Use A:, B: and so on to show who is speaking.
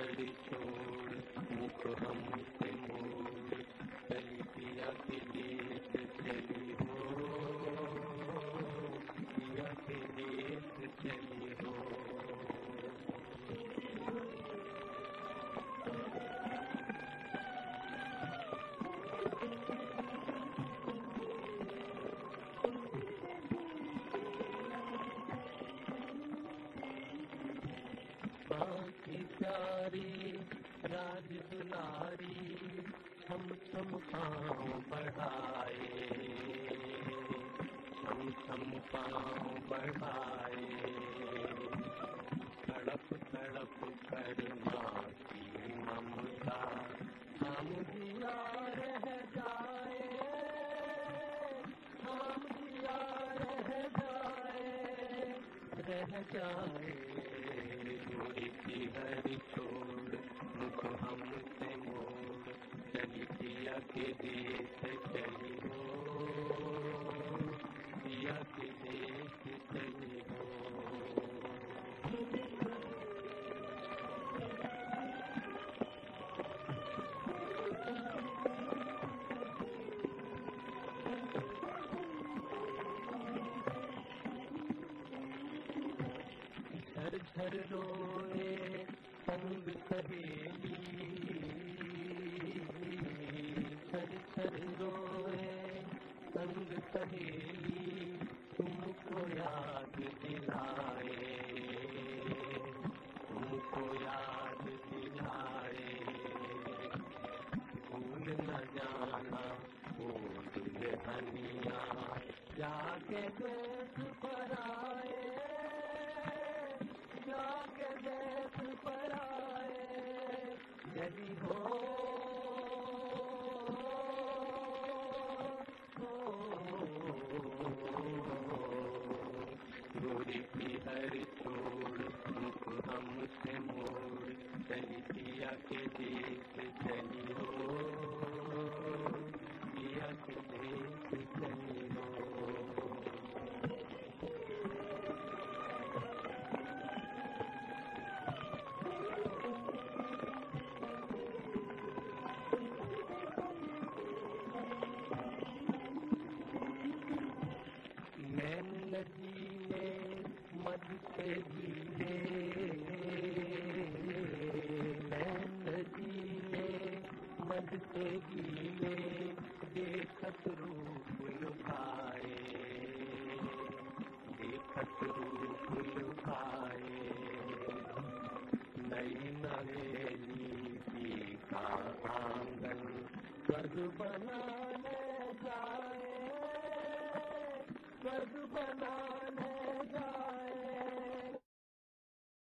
A: हरि छोड़ मुख हमसे मोड़, चली पिया के देश चली हो, पिया के देश चली हो। प्यारी राज दुलारी हम पाँव बढ़ाए, हम पाँव बढ़ाए, तड़प तड़प कर माँ की ममता हम दिया रह जाए, हम दिया रह जाए। गोरी की हरि छोड़ मुख हमसे मोड़, चली पिया के देश चली हो, पिया के देश चली हो। झर झर रोए संग सहेली, झर झर रोए संग सहेली, तुमको याद दिलाए, तुमको याद दिलाए। भूल न जाना वो दुल्हनिया जाके देश पर आए, जाके देश पर आए। यदि हो गोरी की हरि छोड़ मुख हमसे मोड़, चली पिया के देश चली हो, पिया के देश चली हो। नदी में मध से गीले, नदी में मध से गीले, देखत रूप लुभाए, देखत रूप लुभाए। नई नवेली की का आंगन स्वर्ग बनाने जाए, स्वर्ग बनाने